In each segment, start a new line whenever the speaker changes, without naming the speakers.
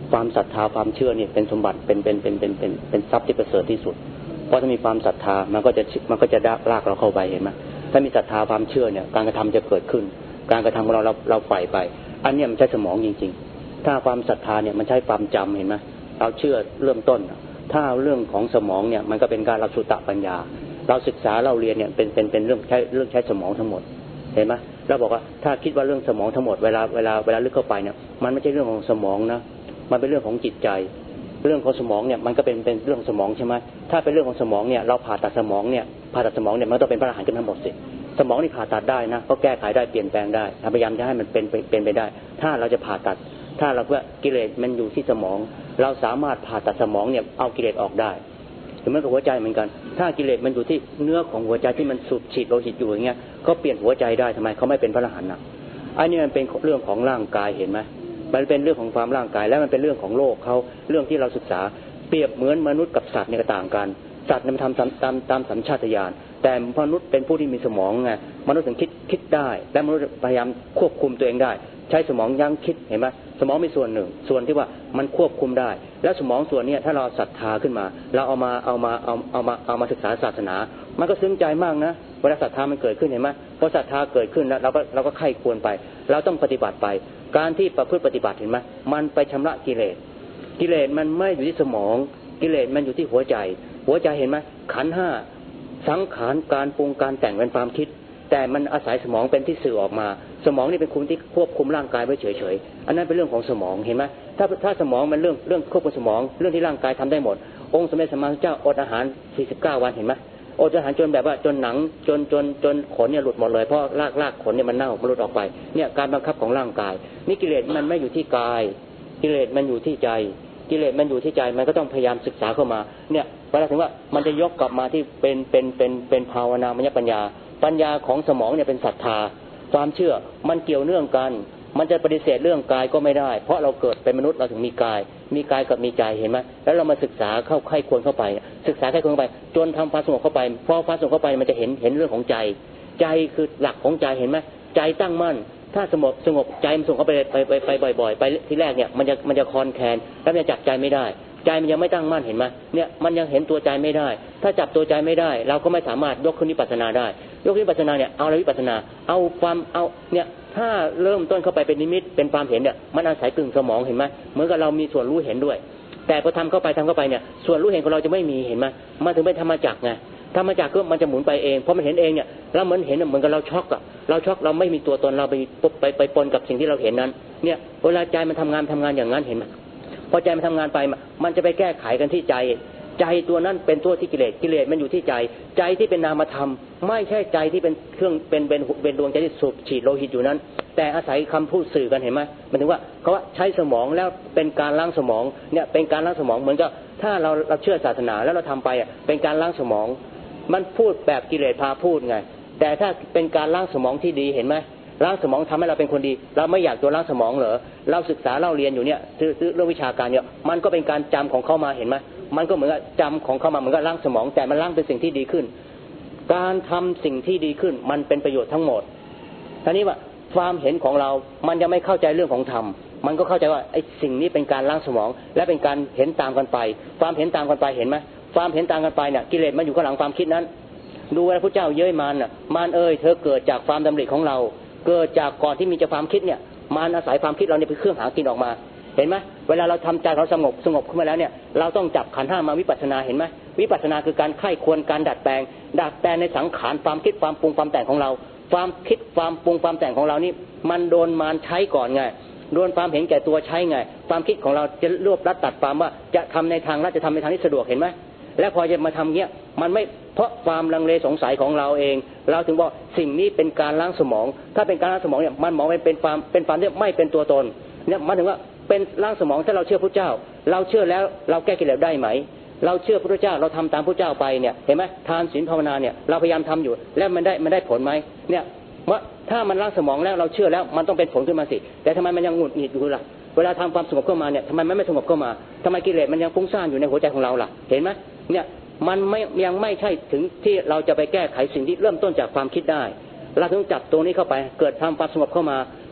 ความศรัทธาความเชื่อเนี่ยเป็นสมบัติเป็นทรัพย์ที่ประเสริฐที่สุดเพราะถ้ามีความศรัทธามันก็จะลากเราเข้าไปเห็นไหมถ้ามีศรัทธาความเชื่อเนี่ยการกระทำจะเกิดขึ้นการกระทำของเราใฝ่ไปอันนี้มันใช้สมองจริงๆถ้าความศรัทธาเนี่ยมันใช้ความจำเห็นไหมเราเชื่อเริ่มต้นถ้าเรื่องของสมองเนี่ยมันก็เป็นการรับสุตตปัญญาเราศึกษาเราเรียนเนี่ยเป็นเรื่องใช้สมองทั้งหมดเห็นไหมเราบอกว่าถ้าคิดว่าเรื่องสมองทั้งหมดเวลาลึกเข้าไปเนี่ยมันไม่ใช่เรื่องของสมองนะมันเป็นเรื่องของจิตใจเรื่องของสมองเนี่ยมันก็เป็นเรื่องสมองใช่ไหมถ้าเป็นเรื่องของสมองเนี่ยเราผ่าตัดสมองเนี่ยมันต้องเป็นพระอรหันต์กันทั้งหมดสิสมองนี่ผ่าตัดได้นะก็แก้ไขได้เปลี่ยนแปลงได้พยายามจะให้มันเป็นไปได้ถ้าเราจะผ่าตัดถ้าเราว่ากิเลสมันอยู่ที่สมองเราสามารถผ่าตัดสมองเนี่ยเอากิเลสออกได้เหมือนกับหัวใจเหมือนกันถ้ากิเลสมันอยู่ที่เนื้อของหัวใจที่มันสูบฉีดโลหิตอยู่อย่างเงี้ยก็เปลี่ยนหัวใจได้ทำไมเขาไม่เป็นพระอรหันต์นะอันนี้มันเป็นเรื่องของร่างกายเห็นไหมมันเป็นเรื่องของความร่างกายแล้วมันเป็นเรื่องของโลกเขาเรื่องที่เราศึกษาเปรียบเหมือนมนุษย์กับสัตว์เนี่ยต่างกันสัตว์มันทำตามสัญชาตญาณแต่มนุษย์เป็นผู้ที่มีสมองไงมนุษย์ถึงคิดได้และมนุษย์พยายามควบคุมตัวเองได้ใช้สมองยั้งคิดเห็นไหมสมองมีส่วนหนึ่งส่วนที่ว่ามันควบคุมได้แล้วสมองส่วนนี้ถ้าเราศรัทธาขึ้นมาเราเอามาศึกษาศาสนามันก็ซึ้งใจมากนะเวลาศรัทธามันเกิดขึ้นเห็นไหมพอศรัทธาเกิดขึ้นแล้วเราก็ไข้ควรไปเราต้องปฏิบัติไปการที่ประพฤติปฏิบัติเห็นไหมมันไปชำระกิเลสมันไม่อยู่ที่สมองกิเลสมันอยู่ที่หัวใจเห็นไหมขันธ์ห้าสังขารการปรุงการแต่งเป็นความคิดแต่มันอาศัยสมองเป็นที่สื่อออกมาสมองนี่เป็นคุณที่ควบคุมร่างกายไว้เฉยๆอันนั้นเป็นเรื่องของสมองเห็นไหมถ้าสมองมันเรื่องควบคุมสมองเรื่องที่ร่างกายทำได้หมดองค์สมเด็จสัมมาสัมพุทธเจ้าอดอาหาร49 วันเห็นไหมอดอาหารจนแบบว่าจนหนังจนขนเนี่ยหลุดหมดเลยเพราะรากขนเนี่ยมันเน่ามันหลุดออกไปเนี่ยการบังคับของร่างกายนี่กิเลสมันไม่อยู่ที่กายกิเลสมันอยู่ที่ใจกิเลสมันอยู่ที่ใจมันก็ต้องพยายามศึกษาเข้ามาเนี่ยเวลาถึงว่ามันจะยกกลับมาที่เป็นภาวนามยปัญญาของสมองเนี่ยเป็นศรัทธาความเชื่อมันเกี่ยวเนื่องกันมันจะปฏิเสธเรื่องกายก็ไม่ได้เพราะเราเกิดเป็นมนุษย์เราถึงมีกายกับมีใจเห็นไหมแล้วเรามาศึกษาเข้าไข้ควรเข้าไปศึกษาไข้ควรเข้าไปจนทำความสงบเข้าไปพอความสงบเข้าไปมันจะเห็นเรื่องของใจคือหลักของใจเห็นไหมใจตั้งมั่นถ้าสงบใจมันส่งเข้าไปบ่อยๆไปทีแรกเนี่ยมันจะคลอนแคลนแล้วมันจะจับใจไม่ได้ใจมันยังไม่ตั้งมั่นเห็นไหมเนี่ยมันยังเห็นตัวใจไม่ได้ถ้าจับตัวใจไม่ได้เราก็ไม่สามารถยกขึ้นวิปัสสนาได้ยกขึ้นวิปัสสนาเนี่ยเอาอะไรวิปัสสนาเอาเนี่ยถ้าเริ่มต้นเข้าไปเป็นนิมิตเป็นความเห็นเนี่ยมันอาศัยกึ่งสมองเห็นไหมเหมือนกับเรามีส่วนรู้เห็นด้วยแต่พอทำเข้าไปเนี่ยส่วนรู้เห็นของเราจะไม่มีเห็นไหมมันถึงเป็นธรรมจักรไงธรรมจักรก็มันจะหมุนไปเองเพราะมันเห็นเองเนี่ยแล้วมันเห็นเหมือนกับเราช็อกเราไม่มีตัวตนเราไปปนกับสิ่งที่เราเห็นนั้นเนี่ยเวลาใจมันทำงานอย่างนั้นเห็นไหมพอใจมันทำงานไปมันจะไปแก้ไขกันที่ใจตัวนั้นเป็นตัวที่กิเลสมันอยู่ที่ใจที่เป็นนามธรรมไม่ใช่ใจที่เป็นเครื่องเป็นดวงใจที่สูบฉีดโลหิตอยู่นั้นแต่อาศัยคำพูดสื่อกันเห็นไหมมันถึงว่าเขาว่าใช้สมองแล้วเป็นการล้างสมองเนี่ยเป็นการล้างสมองเหมือนกับถ้าเราเชื่อศาสนาแล้วเราทำไปเป็นการล้างสมองมันพูดแบบกิเลสพาพูดไงแต่ถ้าเป็นการล้างสมองที่ดีเห็นไหมล้างสมองทำให้เราเป็นคนดีเราไม่อยากตัวล้างสมองเหรอเราศึกษาเราเรียนอยู่เนี่ยเรื่องวิชาการเนี่ยมันก็เป็นการจำของเข้ามาเห็นไหมมันก็เหมือนกับจำของเข้ามาเหมือนกับล้างสมองแต่มันล้างเป็นสิ่งที่ดีขึ้นการทำสิ่งที่ดีขึ้นมันเป็นประโยชน์ทั้งหมดทีนี้ว่าความเห็นของเรามันจะไม่เข้าใจเรื่องของธรรมมันก็เข้าใจว่าไอ้สิ่งนี้เป็นการล้างสมองและเป็นการเห็นตามกันไปความเห็นตามกันไปเห็นไหมความเห็นตามกันไปเนี่ยกิเลสมันอยู่ข้างหลังความคิดนั้นดูว่าพระเจ้าเย้ยมารเอ้ยเธอเกิดจากความดำริของเราเกิดจากก่อนที่มีจะความคิดเนี่ยมารอาศัยความคิดเราเนี่ยเป็นเครื่องหากินออกมาเห็นไหมเวลาเราทำใจเราสงบขึ้นมาแล้วเนี่ยเราต้องจับขันธ์ห้ามาวิปัสสนาเห็นไหมวิปัสสนาคือการไข้ควรการดัดแปลงในสังขารความคิดความปรุงความแต่งของเราความคิดความปรุงความแต่งของเรานี่มันโดนมารใช้ก่อนไงโดนความเห็นแก่ตัวใช้ไงความคิดของเราจะรวบรัดตัดความว่าจะทำในทางรัดจะทำในทางที่สะดวกเห็นไหมและพอจะมาทำเงี้ยมันไม่เพราะความลังเลสงสัยของเราเองเราถึงบอกสิ่งนี้เป็นการล้างสมองถ้าเป็นการล้างสมองเนี่ยมันมองเป็นความที่ไม่เป็นตัวตนเนี่ยมันถึงว่าเป็นล้างสมองถ้าเราเชื่อพระเจ้าเราเชื่อแล้วเราแก้กิเลสได้ไหมเราเชื่อพระเจ้าเราทำตามพระเจ้าไปเนี่ยเห็นไหมทานศีลภาวนาเนี่ยเราพยายามทำอยู่แล้วมันได้ผลไหมเนี่ยว่าถ้ามันล้างสมองแล้วเราเชื่อแล้วมันต้องเป็นผลขึ้นมาสิแต่ทำไมมันยังหงุดหงิดอยู่ล่ะเวลาทำความสงบเข้ามาเนี่ยทำไมมันไม่สงบเข้ามาทำไมกิเลสมันยังฟุ้งซ่านอยู่ในหัวใจของเราล่ะเห็นไหมเนี่ยมันยังไม่ใช่ถึงที่เราจะไปแก้ไขสิ่งที่เริ่มต้นจากความคิดได้เราต้องจับตัวนี้เข้าไปเกิดทำความสงบเข้ามา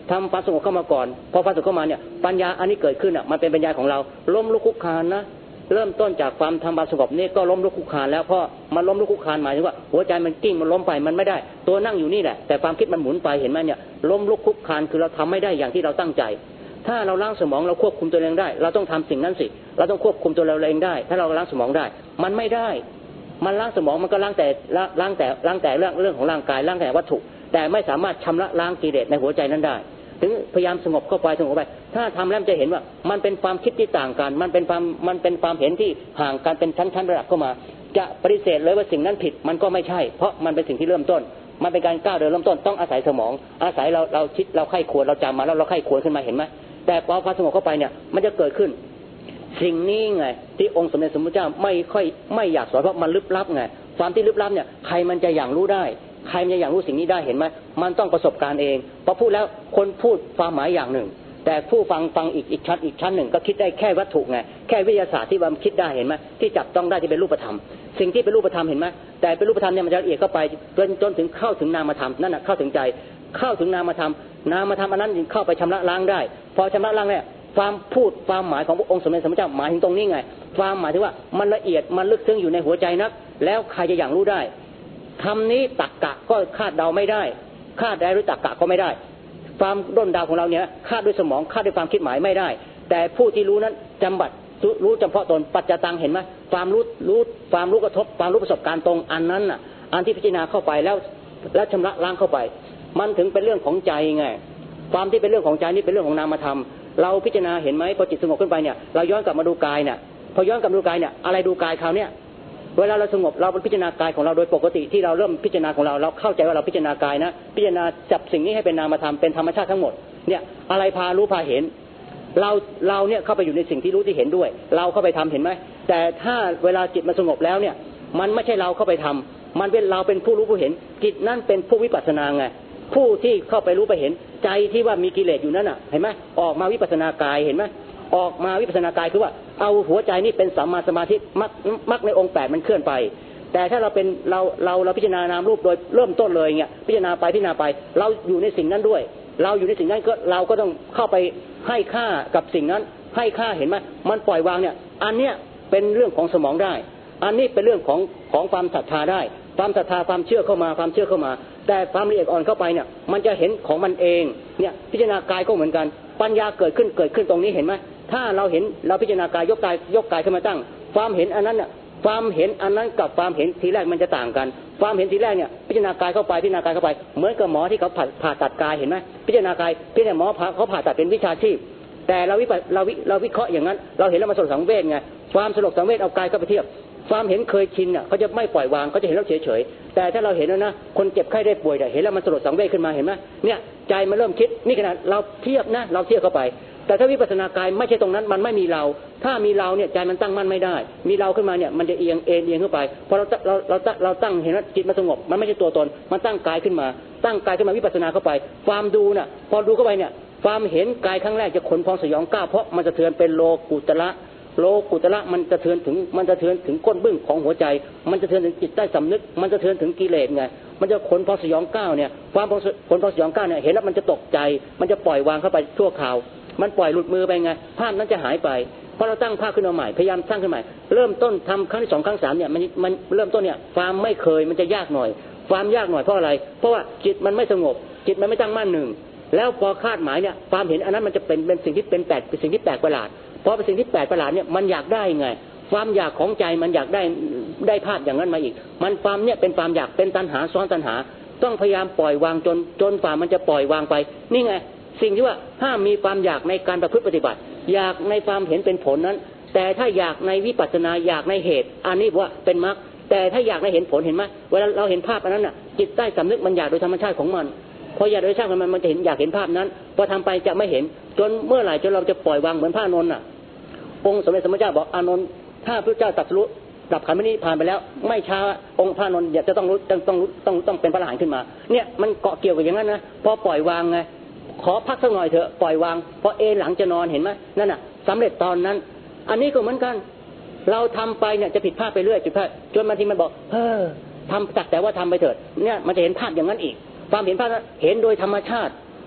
ทำความสงบเข้ามาก่อนพอความสงบเข้ามาเนี่ยปัญญาอันนี้เกิดขึ้นมันเป็นปัญญาของเราล้มลุกคลุกคลานนะเริ่มต้นจากความทำความสงบนี่ก็ล้มลุกคลุกคลานแล้วเพราะมันล้มลุกคลุกคลานหมายถึงว่าหัวใจมันกิ้งมันล้มไปมันไม่ได้ตัวนั่งอยู่นี่แหละแต่ความคิดมันหมุนไปเห็นไหมเนี่ยล้มลุกคลุกคลานคือเราทำไม่ได้อย่างที่เราตั้งใจถ้าเราล้างสมองเราควบคุมตัวเองได้เราต้องทำสิ่งนั้นสิเราต้องควบคุมตัวเราเองได้ถ้าเราล้างสมองได้มันไม่ได้มันล้างสมองมันก็ล้างแต่เรื่องของร่างกายล้างแต่วัตถุแต่ไม่สามารถชำระล้างกิเลสในหัวใจนั้นได้ถึงพยายามสงบเข้าไปถ้าทำแล้วจะเห็นว่ามันเป็นความคิดที่ต่างกันมันเป็นความเห็นที่ห่างกันเป็นชั้นระดับเข้ามาจะปฏิเสธเลยว่าสิ่งนั้นผิดมันก็ไม่ใช่เพราะมันเป็นสิ่งที่เริ่มต้นมันเป็นการก้าวเดินเริ่มต้นต้องอาศัยสมองอาศัยเราคิดเราไข้ควรเราจำมาแล้วเราไข้ควรขึ้นมาเห็นไหมแต่พอความสงบเข้าไปเนี่ยมันจะเกิดขึ้นสิ่งนี้ไงที่องค์สมเด็จสมมุติเจ้าไม่อยากสอนเพราะมันลึกลับไงความที่ลึกลับเนี่ยใครมันจะอย่างรู้ได้ใครมันจะอย่างรู้สิ่งนี้ได้เห็นไหมมันต้องประสบการณ์เองพอพูดแล้วคนพูดความหมายอย่างหนึ่งแต่ผู้ฟังอีกชั้นหนึ่งก็คิดได้แค่วัตถุไงแค่วิทยาศาสตร์ที่มันคิดได้เห็นไหมที่จับต้องได้ที่เป็นรูปธรรมสิ่งที่เป็นรูปธรรมเห็นไหมแต่เป็นรูปธรรมเนี่ยมันจะละเอียดเข้าไปจนถึงเข้าถึงนามธรรมนั่นน่ะเข้าถึงใจเข้าถึงนามธรรมอันนั้นเข้าไปชำระล้างได้พอชำระล้างเนี่ยความพูดความหมายของพระองค์สมเด็จสมเด็จเจ้าหมายถึงตรงนี้ไงความหมายถึงว่ามันละเอียดมันลึกซึ้งอยู่ในหัวใจนักแล้วใครจะอย่างรู้ได้คำนี้ตรรกะก็คาดเดาไม่ได้คาดได้ด้วยตรรกะก็ไม่ได้ความด้นดาวของเราเนี่ยคาดด้วยสมองคาดด้วยความคิดหมายไม่ได้แต่ผู้ที่รู้นั้นจำบัดรู้เฉพาะตนปัจจตังเห็นไหมความรู้กระทบความรู้ประสบการณ์ตรงอันนั้นน่ะอันที่พิจารณาเข้าไปแล้วชำระล้างเข้าไปมันถึงเป็นเรื่องของใจไงความที่เป็นเรื่องของใจนี่เป็นเรื่องของนามธรรมเราพิจารณาเห็นไหมพอจิตสงบขึ้นไปเนี่ยเราย้อนกลับมาดูกายเนี่ยพอย้อนกลับมาดูกายเนี่ยอะไรดูกายคราวเนี้ยเวลาเราสงบเราพิจารณากายของเราโดยปกติที่เราเริ่มพิจารณาของเราเข้าใจว่าเราพิจารณากายนะพิจารณาจับสิ่งนี้ให้เป็นนามธรรมเป็นธรรมชาติทั้งหมดเนี่ยอะไรพารู้พาเห็นเราเนี่ยเข้าไปอยู่ในสิ่งที่รู้ที่เห็นด้วยเราเข้าไปทำเห็นไหมแต่ถ้าเวลาจิตมันสงบแล้วเนี่ยมันไม่ใช่เราเข้าไปทำมันเป็นเราเป็นผู้รู้ผู้เห็นจิตนั่นเป็นผู้วิปัสสนาไงผู้ที่เข้าไปรู้ไปเห็นใจที่ว่ามีกิเลสอยู่นั้นน่ะเห็นไหมออกมาวิปัสสนากายเห็นไหมออกมาวิปัสสนากายคือว่าเอาหัวใจนี่เป็นสัมมาสมาธิมักในองค์8มันเคลื่อนไปแต่ถ้าเราเป็นเราพิจารณานามรูปโดยเริ่มต้นเลยเงี้ยพิจารณาไปเราอยู่ในสิ่งนั้นด้วยเราอยู่ในสิ่งนั้นก็เราก็ต้องเข้าไปให้ค่ากับสิ่งนั้นให้ค่าเห็นไหมมันปล่อยวางเนี่ยอันเนี้ยเป็นเรื่องของสมองได้อันนี้เป็นเรื่องของความศรัทธาได้ความศรัทธาความเชื่อเข้ามาแต่ความละเอียดอ่อนเข้าไปเนี่ยมันจะเห็นของมันเองเนี่ยพิจารณากายก็เหมือนกันปัญญาเกิดขึ้นตรงนี้เห็นไหมถ้าเราเห็นเราพิจารณากายยกกายขึ้นมาตั้งความเห็นอันนั้นเนี่ยความเห็นอันนั้นกับความเห็นทีแรกมันจะต่างกันความเห็นทีแรกเนี่ยพิจารณากายเข้าไปเหมือนกับหมอที่เขาผ่าตัดกายเห็นไหมพิจารณากายหมอเขาผ่าตัดเป็นวิชาชีพแต่เราวิเคราะห์อย่างนั้นเราเห็นแล้วมันสลดสังเวชไงความสลดสังเวชเอากายเข้าไปเทียบความเห็นเคยชินเนี่ยเขาจะไม่ปล่อยวางเขาจะเห็นแล้วเฉยแต่ถ้าเราเห็นแล้วนะคนเจ็บไข้ได้ป่วยเห็นแล้วมันสลดสังเวชขึ้นมาเห็นไหมเนี่ยใจมันเริ่มคิดนี่ขนาดเราเทียบเข้าไปแต่ถ้าวิปัสสนากายไม่ใช่ตรงนั้นมันไม่มีเราถ้ามีเราเนี่ยใจมันตั้งมั่นไม่ได้มีเราขึ้นมาเนี่ยมันจะเอียงขึ้นไปพอเราตั้งเห็นว่าจิตมันสงบมันไม่ใช่ตัวตนมันตั้งกายขึ้นมาวิปัสสนาเข้าไปความดูน่ะพอดูเข้าไปเนี่ยความเห็นกายครั้งแรกจะขนพองสยองก้าวเพราะมันสะเทือนเป็นโลกุตระมันสะเทือนถึงก้นบึ้งของหัวใจมันสะเทือนถึงจิตใต้สำนึกมันสะเทือนถึงกิเลสไงมันจะขนพองสยองก้าวเนี่ยความขนพองสยองก้าวเนี่ยเห็นแล้วมันจะตกใจมันจะปล่อยวางเข้าไปชั่วคราวมันปล่อยหลุดมือไปไงภาพนั้นจะหายไปพอเราตั้งภาพขึ้นมาใหม่พยายามสร้างขึ้นใหม่เริ่มต้นทำครั้งที่2ครั้ง3เนี่ยมันเริ่มต้นเนี่ยความไม่เคยมันจะยากหน่อยความยากหน่อยเพราะอะไรเพราะว่าจิตมันไม่สงบจิตมันไม่ตั้งมั่นหนึ่งแล้วพอคาดหมายเนี่ยความเห็นอันนั้นมันจะเป็นสิ่งที่เป็นสิ่งที่แปลกประหลาดพอเป็นสิ่งที่แปลกประหลาดเนี่ยมันอยากได้ไงความอยากของใจมันอยากได้ภาพอย่างนั้นมาอีกมันความเนี่ยเป็นความอยากเป็นตัณหาซ้อนตัณหาต้องพยายามปล่อยวางจนฝ่ามันจะปล่อยวางไปนี่ไงสิ่งที่ว่าห้ามมีความอยากในการประพฤติปฏิบัติอยากในความเห็นเป็นผลนั้นแต่ถ้าอยากในวิปัสสนาอยากในเหตุอันนี้ว่าเป็นมรรคแต่ถ้าอยากในเห็นผลเห็นไหมเวลาเราเห็นภาพอันนั้นน่ะจิตใต้สำนึกมันอยากโดยธรรมชาติของมันพออยากโดยธรรมชาติของมันจะเห็นอยากเห็นภาพนั้นพอทำไปจะไม่เห็นจนเมื่อไหร่จนเราจะปล่อยวางเหมือนพระอานนท์น่ะองค์สมเด็จสมมาเจ้าบอกอานนท์ถ้าพระเจ้าตรัสรู้ดับขันธ์นี้ผ่านไปแล้วไม่ช้าองค์พระอานนท์จะต้องเป็นพระอรหันต์ขึ้นมาเนี่ยมันเกาะเกี่ยวกับอย่างนั้นนะพอปล่อยวางไงขอพักสักหน่อยเถอะปล่อยวางพอหลังจะนอนเห็นไหมนั่นน่ะสำเร็จตอนนั้นอันนี้ก็เหมือนกันเราทำไปเนี่ยจะผิดพลาดไปเรื่อยจนบางทีมันบอกทำแต่ว่าทำไปเถิดเนี่ยมันจะเห็นภาพอย่างนั้นอีกความเห็นภาพนั้นเห็นโดยธรรมชาติ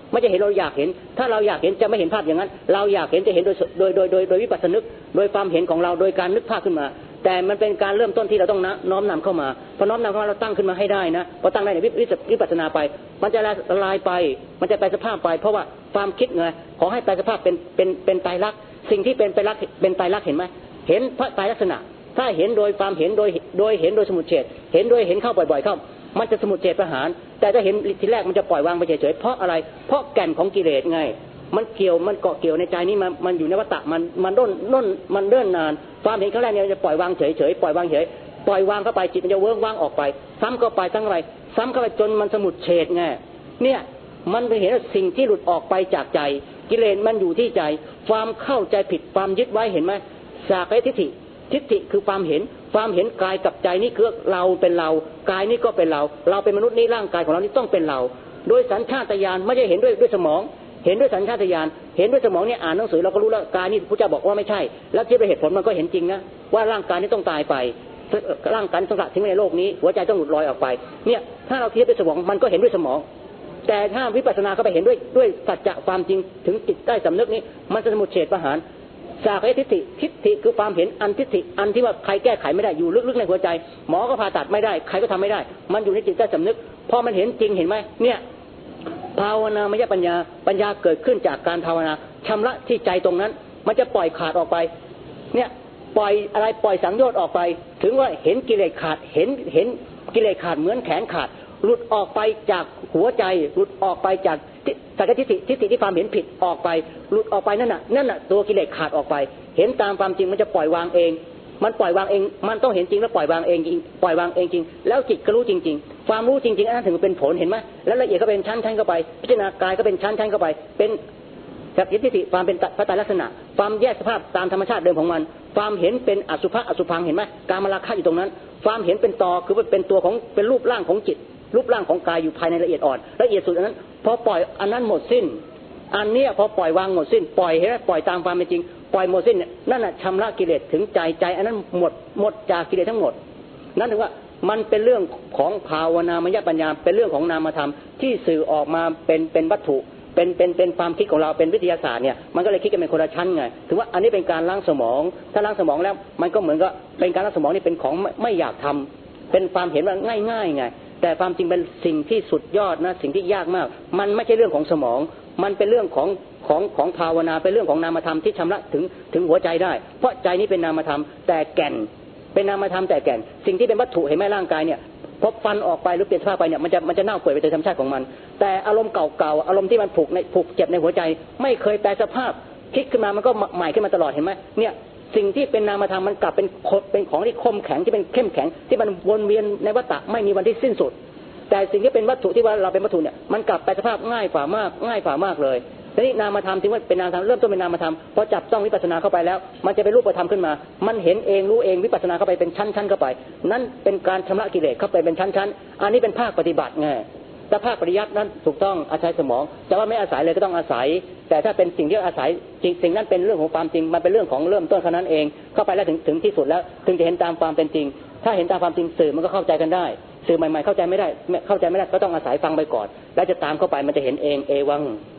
ไม่จะเห็นเราอยากเห็นถ้าเราอยากเห็นจะไม่เห็นภาพอย่างนั้นเราอยากเห็นจะเห็นโดยวิปัสสนึกโดยความเห็นของเราโดยการนึกภาพขึ้นมาแต่มันเป็นการเริ่มต้นที่เราต้องน้อมนำเข้ามาพอน้อมนำเข้ามาเราตั้งขึ้นมาให้ได้นะพอตั้งได้ในวิปัสสนาไปมันจะละลายไปมันจะแปลสภาพไปเพราะว่าความคิดไงขอให้แปลสภาพเป็นไตรลักษณ์สิ่งที่เป็นไตรลักษณ์เห็นไหมเห็นพระไตรลักษณะถ้าเห็นโดยความเห็นโดยเห็นโดยสมุจเฉทเห็นโดยเห็นเข้าบ่อยๆเข้ามันจะสมุจเฉทประหารแต่ถ้าเห็นทีแรกมันจะปล่อยวางไปเฉยๆเพราะอะไรเพราะแก่นของกิเลสไงมันเกี่ยวมันเกาะเกี่ยวในใจนี้มันอยู่ในวัฏฏะมันด้นมันเดินนานความเห็นครั้งแรกเนี่ยจะปล่อยวางเฉยๆปล่อยวางเฉยปล่อยวางเข้าไปจิตมันจะเวิ้งว่างออกไปซ้ำเข้าไปทั้งอะไรซ้ำเข้าไปจนมันสมุจเฉทไงเนี่ยมันไปเห็นสิ่งที่หลุดออกไปจากใจกิเลสมันอยู่ที่ใจความเข้าใจผิดความยึดไว้เห็นไหมสากยทิฏฐิคือความเห็นกายกับใจนี่คือเราเป็นเรากายนี่ก็เป็นเราเป็นมนุษย์นี่ร่างกายของเรานี่ต้องเป็นเราโดยสัญชาตญาณไม่ใช่เห็นด้วยสมองเห็นด้วยสัญชาตญาณเห็นด้วยสมองเนี่ยอ่านหนังสือเราก็รู้แล้วกายนี่พระเจ้าบอกว่าไม่ใช่แล้วที่ไปเหตุผลมันก็เห็นจริงนะว่าร่างกายนี้ต้องตายไปร่างกายต้องละทิ้งไว้ในโลกนี้หัวใจต้องหลุดลอยออกไปเนี่ยถ้าเราเทียบด้วยสมองมันก็เห็นด้วยสมองแต่ถ้าวิปัสสนาก็ไปเห็นด้วยสัจจะความจริงถึงจิตใต้สำนึกนี้มันจะสมุจเฉทประหารสากยทิฏฐิคือความเห็นอันทิฏฐิอันที่ว่าใครแก้ไขไม่ได้อยู่ลึกๆในหัวใจหมอก็ผ่าตัดไม่ได้ใครก็ทำไม่ได้มันอยู่ในจิตใต้สำนึกพอมันเห็นจริงเห็นไหมเนี่ยภาวนามยปัญญาเกิดขึ้นจากการภาวนาชำระที่ใจตรงนั้นมันจะปล่อยขาดออกไปเนี่ยปล่อยอะไรปล่อยสังโยชน์ออกไปถึงว่าเห็นกิเลสขาดเห็นกิเลสขาดเหมือนแขนขาดหลุดออกไปจากหัวใจหลุดออกไปจากสักทิฏฐิที่ความเห็นผิดออกไปหลุดออกไปนั่นน่ะตัวกิเลสขาดออกไปเห็นตามความจริงมันจะปล่อยวางเองมันปล่อยวางเองมันต้องเห็นจริงแล้วปล่อยวางเองจริงปล่อยวางเองจริงแล้วจิตก็รู้จริงๆความรู้จริงๆอันนั้นถึงเป็นผลเห็นไหมแล้วละเอียดก็เป็นชั้นเข้าไปพิจารณากายก็เป็นชั้นเข้าไปเป็นสักทิฏฐิความเป็นพระไตรลักษณะความแยกสภาพตามธรรมชาติเดิมของมันความเห็นเป็นอสุภะอสุภังเห็นไหมการมาราคะอยู่ตรงนั้นความเห็นเป็นตอคือเป็นตัวของเป็นรูปร่างของจิตรูปร่างของกายอยู่ภายในละเอียดอ่อนละเอียดสุดอันนั้นพอปล่อยอันนั้นหมดสิ้นอันนี้พอปล่อยวางหมดสิ้นปล่อยเห็นไหมปล่อยตามความเป็นจริงปล่อยหมดสิ้นนั่นน่ะชำระกิเลสถึงใจอันนั้นหมดจากกิเลสทั้งหมดนั่นถึงว่ามันเป็นเรื่องของภาวนามยปัญญาเป็นเรื่องของนามธรรมที่สื่อออกมาเป็นวัตถุเป็นความคิดของเราเป็นวิทยาศาสตร์เนี่ยมันก็เลยคิดกันเป็นคนละชั้นไงถือว่าอันนี้เป็นการล้างสมองถ้าล้างสมองแล้วมันก็เหมือนกับเป็นการล้างสมองนี่เป็นของไม่อยากทำเป็นความเห็นว่าง่ายไงแต่ความจริงเป็นสิ่งที่สุดยอดนะสิ่งที่ยากมากมันไม่ใช่เรื่องของสมองมันเป็นเรื่องของภาวนาเป็นเรื่องของนามธรรมที่ชำระถึงหัวใจได้เพราะใจนี้เป็นนามธรรมแต่แก่นเป็นนามธรรมแต่แก่นสิ่งที่เป็นวัตถุเห็นไหมร่างกายเนี่ยพอฟันออกไปหรือเปลี่ยนสภาพไปเนี่ยมันจะเน่าเปื่อยไปโดยธรรมชาติของมันแต่อารมณ์เก่าๆอารมณ์ที่มันผูกเจ็บในหัวใจไม่เคยแปลสภาพคิดขึ้นมามันก็ใหม่ขึ้นมาตลอดเห็นไหมเนี่ยสิ่งที่เป็นนามธรรมมันกลับเป็นของที่คมแข็งที่เป็นเข้มแข็งที่มันวนเวียนในวัฏฏะไม่มีวันที่สิ้นสุดแต่สิ่งที่เป็นวัตถุที่ว่าเราเป็นวัตถุเนี่ยมันกลับไปสภาพง่ายฝ่ามากเลยทีนี้นามธรรมถึงว่าเป็นนามธรรมเริ่มต้นเป็นนามธรรมพอจับต้องวิปัสสนาเข้าไปแล้วมันจะเป็นรูปธรรมขึ้นมามันเห็นเองรู้เองวิปัสสนาเข้าไปเป็นชั้นเข้าไปนั่นเป็นการชำระกิเลสเข้าไปเป็นชั้นอันนี้เป็นภาคปฏิบัติไงแต่ภาคปริยัตินั้นถูกต้องอาศัยสมองแต่ว่าไม่อาศัยเลยก็ต้องอาศัยแต่ถ้าเป็นสิ่งที่อาศัยจริงสิ่งนั้นเป็นเรื่องของความจริงมันเป็นเรื่องของเริ่มต้นเท่านั้นเองเข้าไปแล้วถึงที่สุดแล้วถึงจะเห็นตามความเป็นจริงถ้าเห็นตามความจริงสื่อมันก็เข้าใจกันได้สื่อใหม่ๆเข้าใจไม่ได้ก็ต้องอาศัยฟังไปก่อนแล้วจะตามเข้าไปมันจะเห็นเองเอวัง